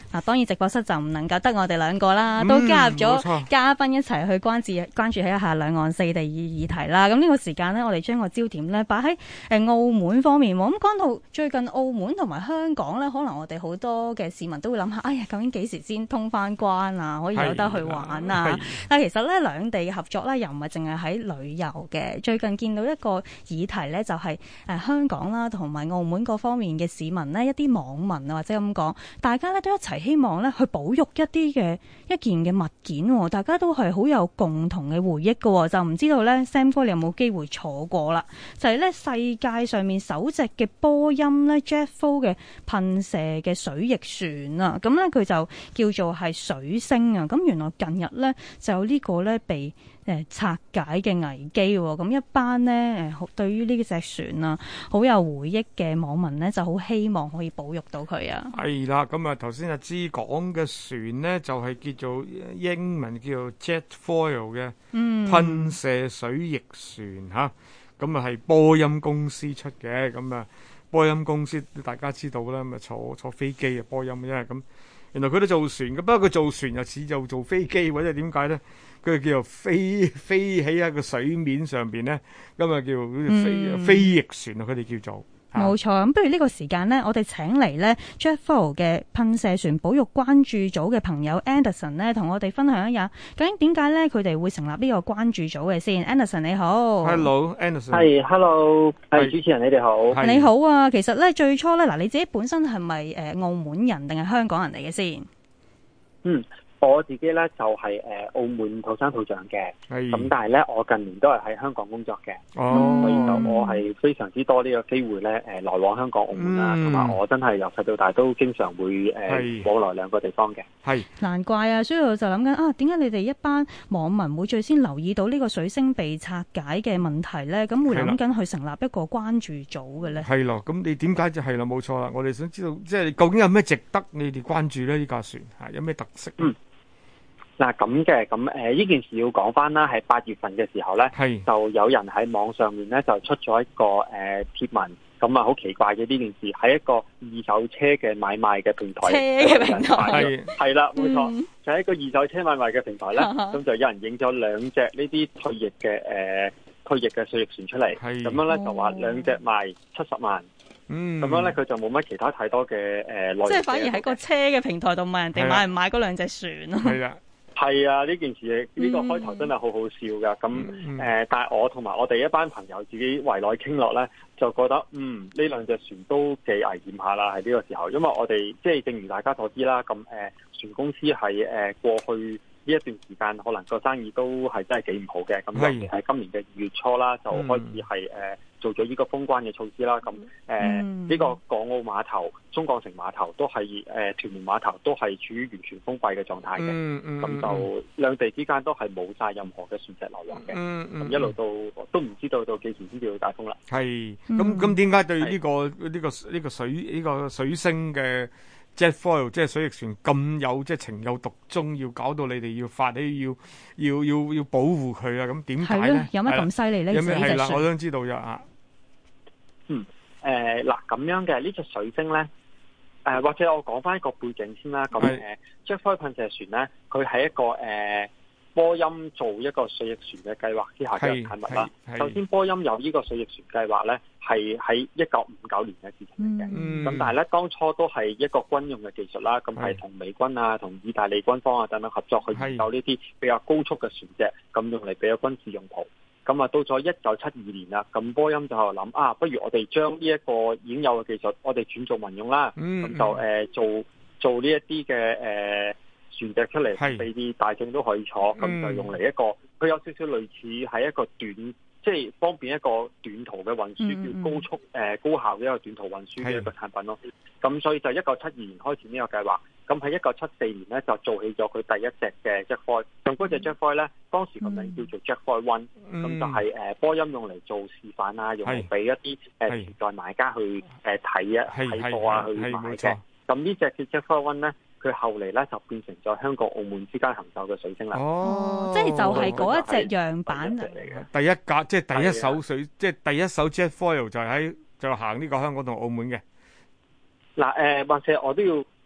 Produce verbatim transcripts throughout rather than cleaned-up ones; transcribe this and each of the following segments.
啊，當然直播室就唔能夠得我哋兩個啦，都加入咗嘉賓一齊去關注關注一下兩岸四地議題啦。咁呢個時間呢，我哋將個焦點呢擺喺誒澳門方面。咁講到最近澳門同埋香港呢，可能我哋好多嘅市民都會諗下，哎呀，究竟幾時先通翻關啊？可以有得去玩啊？但係其實呢，兩地嘅合作呢，又唔係淨係喺旅遊嘅。最近見到一個議題呢，就係誒香港啦同埋澳門各方面嘅市民呢，一啲網民啊或者咁講，大家呢都一齊希望咧去保育一啲嘅一件嘅物件，大家都係好有共同嘅回憶嘅，就唔知道咧 Sam 哥你有冇機會坐過啦？就係咧世界上面首隻嘅波音咧 Jet Four 嘅噴射嘅水翼船啊，咁咧佢就叫做係水星啊，咁原來近日咧就有呢個咧被誒拆解嘅危機，咁一班呢誒對於呢隻船啊好有回憶嘅網民呢，就好希望可以保育到佢啊。 係啦，咁啊頭先阿芝講嘅船呢，就係叫做英文叫做 Jet Foil 嘅噴射水翼船吓，咁啊係波音公司出嘅，咁啊波音公司大家知道啦，咁啊坐坐飛機啊波音，因為咁原來佢都做船嘅，不過佢做船又似就做飛機，或者點解咧？佢叫做飛飛起喺個水面上邊咧，咁啊叫飛、嗯、飛翼船啊，佢哋叫做。 冇錯，咁不如呢個時間呢，我哋請嚟呢 Jet Foil 嘅噴射船保育關注組嘅朋友 Anderson 呢，同我哋分享一下究竟點解呢佢哋會成立呢個關注組嘅先。Anderson 你好 ，Hello Anderson， 係 Hello，係主持人你哋好， 你好啊。其實呢，最初呢，嗱你自己本身係咪誒澳門人定係香港人嚟嘅先？ 嗯。我自己咧就係、是、誒、呃、澳門土生土長嘅，咁但係咧我近年都係喺香港工作嘅， 哦， 所以就我係非常之多呢個機會咧誒、呃、來往香港澳門啦，同、嗯、埋我真係由細到大都經常會誒、呃、往來兩個地方嘅。 係難怪啊，所以我就諗緊啊，點解你哋一班網民會最先留意到呢個水星被拆解嘅問題咧？咁會諗緊去成立一個關注組嘅咧？係咯，咁你點解就係啦？冇錯啦，我哋想知道即係究竟有咩值得你哋關注咧？呢架船嚇有咩特色？ 嗯。嗱咁嘅，咁誒呢件事要講翻啦，係八月份嘅時候咧，就有人喺網上面咧就出咗一個誒、呃、貼文，咁啊好奇怪嘅呢件事，喺一個二手車嘅買賣嘅平台， 車嘅平台係係啦，冇錯，嗯、就喺一個二手車買賣嘅平台咧，咁就有人影咗兩隻呢啲退役嘅誒、呃、退役嘅水翼船出嚟，咁樣咧就話兩隻賣七十萬。嗯，咁樣咧，佢就冇乜其他太多嘅誒內容，即係反而喺個車嘅平台度問人哋買唔買嗰兩隻船咯。係啊，係啊，呢件事呢、呢個開頭真係好好笑噶。咁、嗯、誒、呃，但係我同埋我哋一班朋友自己圍內傾落咧，就覺得嗯呢兩隻船都幾危險下啦。喺呢個時候，因為我哋即係正如大家所知啦，咁誒、呃、船公司係誒、呃、過去呢一段時間可能個生意都係真係幾唔好嘅。咁尤其係今年嘅二月初啦，就開始係誒。呃做咗呢個封關嘅措施啦，咁誒呢個港澳碼頭、中港城碼頭都係誒、呃、屯門碼頭都係處於完全封閉嘅狀態嘅，咁、嗯嗯、就兩地之間都係冇晒任何嘅船隻來往嘅，咁、嗯嗯、一路到都唔知道到幾時先至會解封啦。係，咁咁點解對呢、呢個呢、呢個呢、呢個水呢、呢個水星嘅 Jet Foil 即係水翼船咁有即係情有獨鍾，要搞到你哋要發起要要要要保護佢啊？咁點解咧？有乜咁犀利咧？有咩係啦？我想知道呀。嗯，誒、呃、嗱，咁樣嘅呢隻水星咧，誒、呃、或者我講翻一個背景先啦。咁誒 Jet Foil 噴射船咧，佢係一個誒、呃、波音做一個水翼船嘅計劃之下嘅產物啦。首先，波音有呢個水翼船計劃咧，係喺一九五九年嘅事情嚟嘅。咁、嗯、但係咧，當初都係一個軍用嘅技術啦，咁係同美軍啊、同意大利軍方啊等等合作去研究呢啲比較高速嘅船隻，咁用嚟俾咗軍事用途。咁啊，到咗一九七二年啦，咁波音就諗啊，不如我哋將呢一個已經有嘅技術，我哋轉做民用啦。咁、嗯、就誒、呃、做做呢一啲嘅誒船隻出嚟，俾啲大眾都可以坐。咁、嗯、就用嚟一個，佢有少少類似係一個短，即係方便一個短途嘅運輸，叫、嗯、高速誒、呃、高效嘅一個短途運輸嘅一個產品咯。咁所以就一九七二年開始呢個計劃。咁喺一九七四年咧就做起咗佢第一隻嘅 Jet Foil，咁嗰隻 Jet Foil 咧當時個名叫做 Jet Foil One，咁、嗯、就係誒波音用嚟做示範啊，用嚟俾一啲誒潛在買家去誒睇啊睇貨啊去買嘅。咁呢隻嘅 Jet Foil One 咧，佢後嚟咧就變成咗香港澳門之間行走嘅水星啦。哦，即係就係嗰一隻樣板嚟嘅。第一架即係第一艘水，即係第一艘 Jet Foil 就喺就行呢個香港同澳門嘅。嗱誒，或者我都要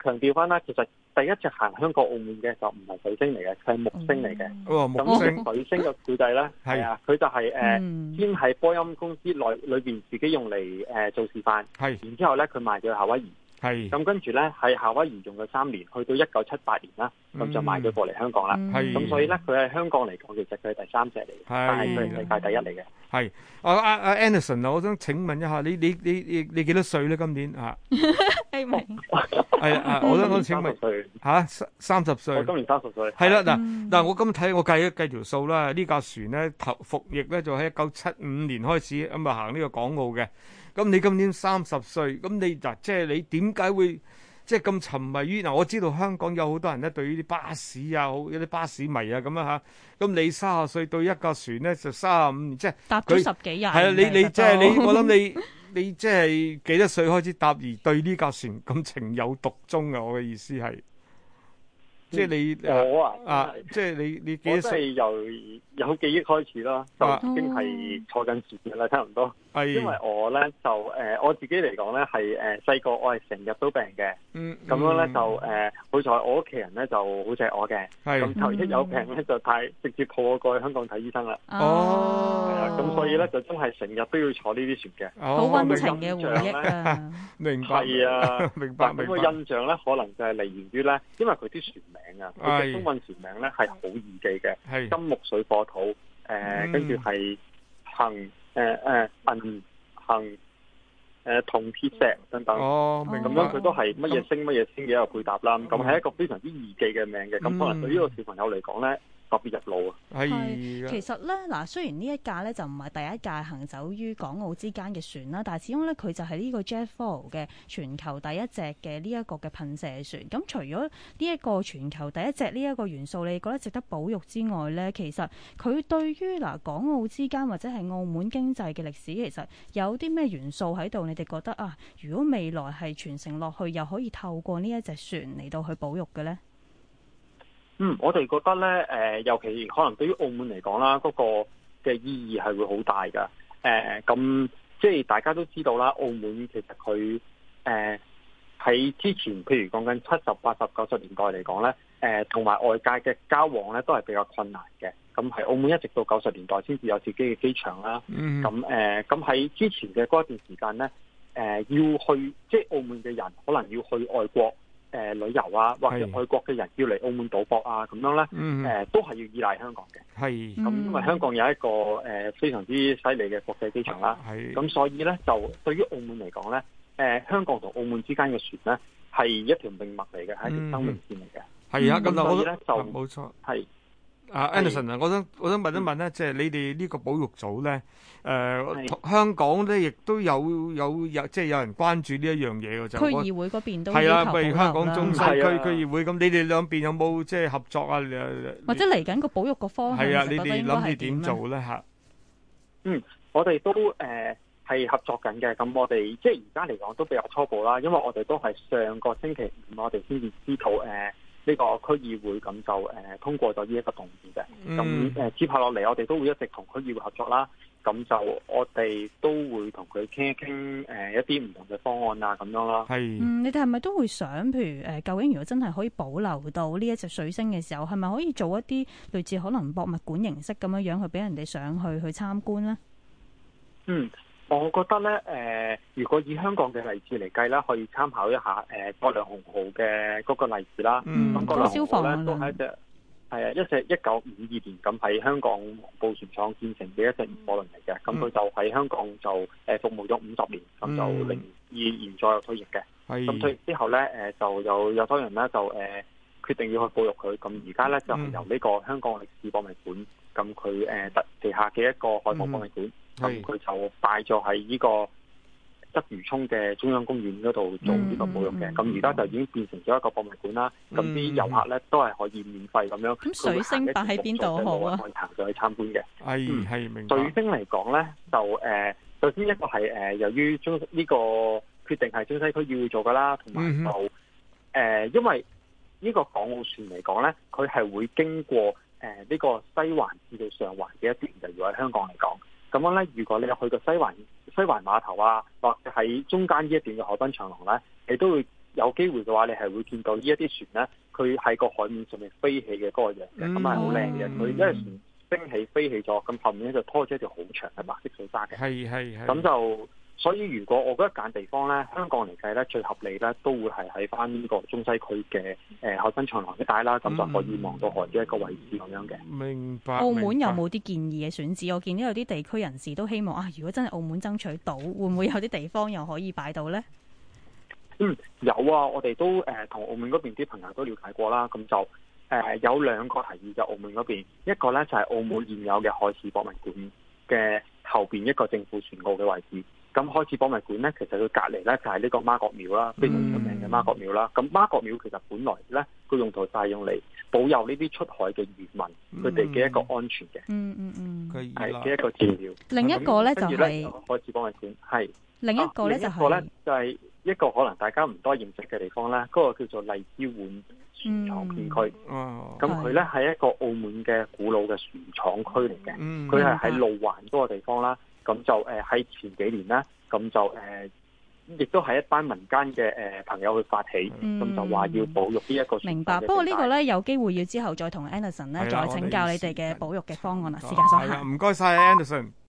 強調翻啦，其實第一隻行香港澳門嘅就唔係水星嚟嘅，佢係木星嚟嘅。 哦，木星。 水星嘅故仔咧，係啊，佢就係誒先喺波音公司內裏邊自己用嚟誒、呃、做示範，係，然之後咧佢賣咗去夏威夷。係，咁跟住咧喺夏威夷用咗三年，去到一九七八年啦，咁、嗯、就賣咗過嚟香港啦。係，咁所以咧佢喺香港嚟講，其實佢係第三隻嚟嘅，但係佢係世界第一嚟嘅。係， 阿阿阿 Anderson 啊，我想請問一下，你你你你你幾多歲咧？今年啊？ 希望係啊，我想我請問嚇三十歲。 我今年三十歲。 係啦，嗱嗱，我咁睇我計一計條數啦，呢架船咧頭服役咧就喺一九七五年開始咁啊行呢個港澳嘅。咁你今年三十歲，咁你嗱即係你點解會即係咁沉迷於嗱？我知道香港有好多人咧對於啲巴士啊，好有啲巴士迷啊咁啊嚇。咁你三十歲對一架船咧就三十五年，即係搭咗十幾日。 係啊，你你即係你，我諗你你即係幾多歲開始搭而對呢架船咁情有獨鐘啊？我嘅意思係。即係你我啊， 啊，即係你你幾多歲？ 我真係由有記憶開始啦，就已經係坐緊船嘅啦，差唔多。係，因為我咧就誒、呃、我自己嚟講咧係誒細個我係成日都病嘅。嗯。咁樣咧就誒、呃，好彩我屋企人咧就好錫我嘅。係。咁就一有病咧就太直接抱我過去香港睇醫生啦。哦。係啊，咁所以咧就真係成日都要坐呢啲船嘅。好溫情嘅回憶啊！明白。係啊，明白明白。咁個印象咧可能就係嚟源於咧，因為佢啲船名啊，佢嘅中文船名咧係好易記嘅。係。金木水火土，誒、呃，跟住係行。誒誒銀杏誒銅鐵石等等，哦，明咁樣佢都係乜嘢星乜嘢星嘅一個配搭啦。咁係一個非常之易記嘅名嘅，咁、嗯、可能對呢個小朋友嚟講咧，特別入腦啊！係， 其實咧嗱，雖然呢一架咧就唔係第一架行走於港澳之間嘅船啦，但係始終咧佢就係呢個 Jetfoil 嘅全球第一隻嘅呢一個嘅噴射船。咁除咗呢一個全球第一隻呢一個元素，你覺得值得保育之外咧，其實佢對於嗱港澳之間或者係澳門經濟嘅歷史，其實有啲咩元素喺度？你哋覺得啊，如果未來係傳承落去，又可以透過呢一隻船嚟到去保育嘅咧？ 嗯，我哋覺得咧，誒、呃，尤其可能對於澳門嚟講啦，嗰、那個嘅意義係會好大噶。誒、呃，咁即係大家都知道啦，澳門其實佢誒喺之前，譬如講緊七十、八十、九十年代嚟講咧，誒、呃，同埋外界嘅交往咧都係比較困難嘅。咁喺澳門一直到九十年代先至有自己嘅機場啦。咁誒、嗯，咁喺、呃、之前嘅嗰一段時間咧，誒、呃，要去即係澳門嘅人可能要去外國。誒、呃、旅遊啊，或者外國嘅人要嚟澳門賭博啊，咁樣咧，誒、嗯呃、都係要依賴香港嘅。係，咁、嗯、因為香港有一個誒、呃、非常之犀利嘅國際機場啦。係，咁所以咧就對於澳門嚟講咧，誒、呃、香港同澳門之間嘅船咧係一條命脈嚟嘅，係、嗯、一條生命線嚟嘅。係啊，咁、嗯、所以咧就冇錯係。啊 Anderson 啊，我想我想問一問咧，即、嗯、係、就是、你哋呢個保育組咧，誒、呃、香港咧亦都有有有即係有人關注呢一樣嘢嘅就區議會嗰邊都係啊，譬如香港中西區區議會咁，你哋兩邊有冇即係合作啊？或者嚟緊個保育個方向係啊？你哋諗住點做咧嚇？嗯，我哋都誒係、呃、合作緊嘅。咁我哋即係而家嚟講都比較初步啦，因為我哋都係上個星期五我哋先至知道誒。呃呢、這個區議會咁就誒、呃、通過咗呢一個動議嘅，咁、嗯、誒、呃、接下落嚟我哋都會一直同區議會合作啦，咁就我哋都會同佢傾一傾誒、呃、一啲唔同嘅方案啊咁樣啦。係，嗯，你哋係咪都會想，譬如誒、呃，究竟如果真係可以保留到呢一隻水星嘅時候，係咪可以做一啲類似可能博物館形式咁樣樣去俾人哋上去去參觀呢？嗯。我覺得咧，誒、呃，如果以香港嘅例子嚟計咧，可以參考一下誒葛量洪號嘅嗰個例子啦。嗯，咁葛量洪號咧都係一隻係啊，一隻一九五二年咁喺香港黃埔船廠建成嘅一隻貨輪嚟嘅。咁、嗯、佢就喺香港就誒服務咗五十年，咁、嗯、就零二年左右退役嘅。係。咁退役之後咧，誒就有有多人咧就誒、呃、決定要去保育佢。咁而家咧就係由呢個香港歷史博物館，咁佢誒特地下嘅一個海防博物館。嗯咁佢就擺咗喺呢個鰂魚涌嘅中央公園嗰度做呢個保育嘅，咁而家就已經變成咗一個博物館啦。咁啲遊客咧都係可以免費咁樣。咁水星擺喺邊度好啊？可以行上去參觀嘅。係係明白。水星嚟講咧，就誒、呃，首先一個係誒、呃，由於中呢、這個決定係中西區議會做噶啦，同埋就誒、呃，因為呢個港澳船嚟講咧，佢係會經過誒呢、呃這個西環至到上環嘅一段，就如果喺香港嚟講。咁樣咧，如果你有去過西環西環碼頭啊，或者喺中間呢一段嘅海濱長廊咧，你都會有機會嘅話，你係會見到呢一啲船咧，佢喺個海面上面飛起嘅嗰個樣嘅，咁係好靚嘅。佢因為船升起飛起咗，咁後面咧就拖住一條好長嘅白色水沙嘅。 係係係。 咁就所以如果我覺得揀地方咧，香港嚟計咧最合理咧，都會係喺翻呢個中西區嘅誒海濱長廊一帶啦，咁就可以望到海嘅一個位置咁樣嘅。 明白。 澳門有冇啲建議嘅選址？我見到有啲地區人士都希望啊，如果真係澳門爭取到，會唔會有啲地方又可以擺到咧？ 嗯，有啊，我哋都誒同、呃、澳門嗰邊啲朋友都了解過啦，咁就誒、呃、有兩個提議就澳門嗰邊，一個咧就係、是、澳門現有嘅海事博物館嘅後邊一個政府船澳嘅位置。咁海事博物館咧，其實佢隔離咧就係呢個媽閣廟啦，非常出名嘅媽閣廟啦。咁媽閣廟其實本來咧個用途就係用嚟保佑呢啲出海嘅漁民佢哋嘅一個安全嘅。 嗯嗯嗯， 係嘅一個照料。 另一個咧就係、是、 海事博物館，係另一個咧就係、 是、就係、是、一個可能大家唔多認識嘅地方咧，嗰、那個叫做荔枝碗船廠片區。哦，咁佢咧係一個澳門嘅古老嘅船廠區嚟嘅。嗯，佢係喺路環嗰個地方啦。咁就誒喺、呃、前幾年咧，咁就誒亦、呃、都係一班民間嘅誒朋友去發起，咁、嗯、就話要保育呢一個。明白。不過呢個咧有機會要之後再同 Anderson 咧再請教你哋嘅保育嘅方案啦。時間所限。 唔該晒 Anderson。